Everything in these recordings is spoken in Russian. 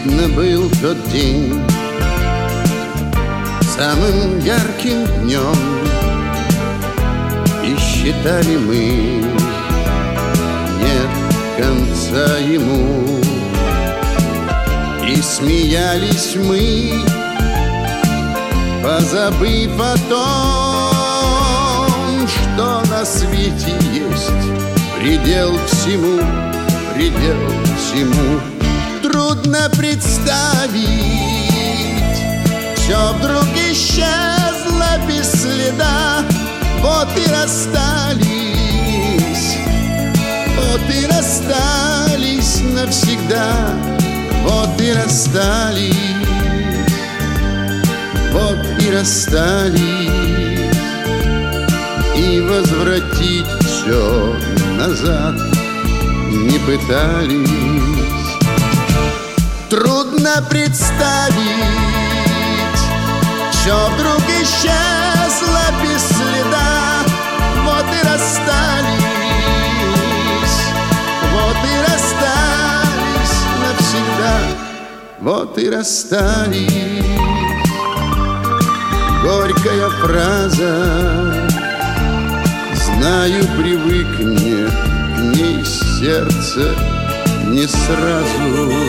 Видно, был тот день самым ярким днем, и считали мы, нет конца ему. И смеялись мы, позабыв о том, что на свете есть предел всему, предел всему. Трудно представить, все вдруг исчезло без следа. Вот и расстались, вот и расстались навсегда. Вот и расстались, вот и расстались. И возвратить все назад не пытались. Трудно представить, все вдруг исчезло без следа. Вот и расстались, вот и расстались навсегда. Вот и расстались. Горькая фраза, знаю, привыкнет к ней сердце не сразу.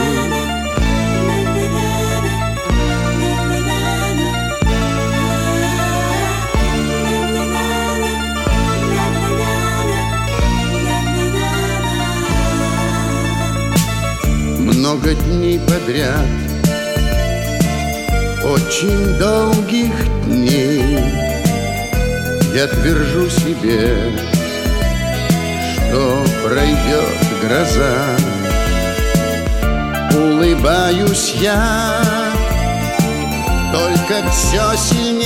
Много дней подряд, очень долгих дней, я твержу себе, что пройдет гроза. Улыбаюсь я, только все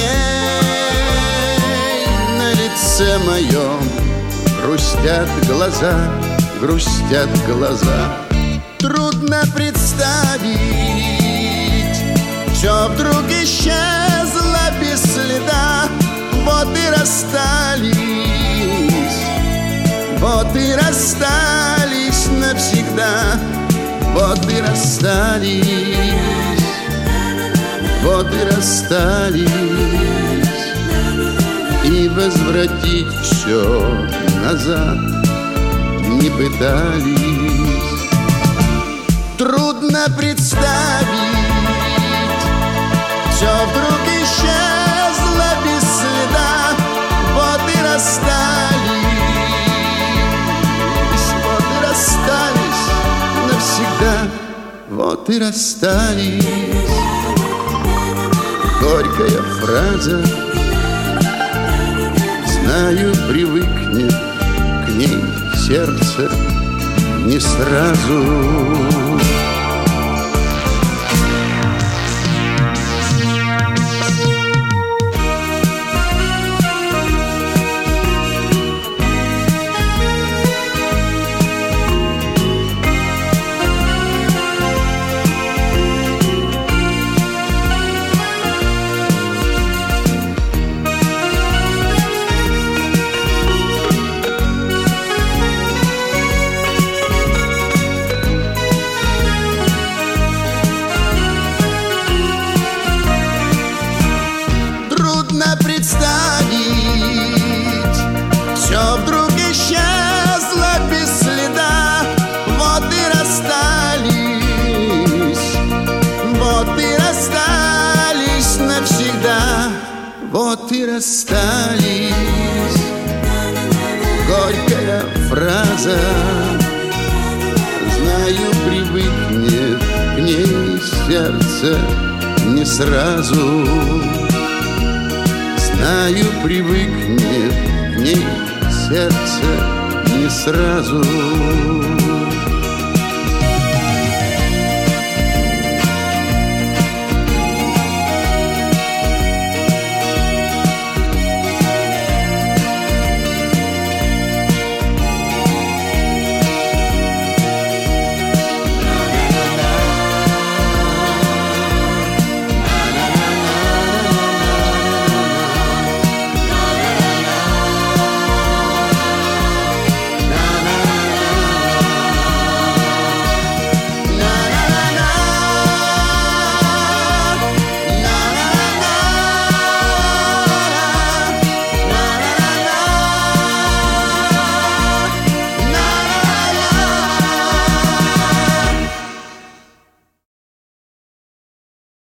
сильней. На лице моем грустят глаза, грустят глаза. Трудно представить, все вдруг исчезло без следа. Вот и расстались, вот и расстались навсегда. Вот и расстались, вот и расстались. И возвратить все назад не пытались. Трудно представить, все вдруг исчезло без следа. Вот и расстались, вот и расстались навсегда. Вот и расстались. Горькая фраза, знаю, привыкнет к ней сердце не сразу. Трудно представить, все вдруг исчезло без следа. Вот и расстались, вот и расстались навсегда. Вот и расстались. Горькая фраза, знаю, привыкнет к ней сердце не сразу. Знаю, привыкнет к ней сердце не сразу.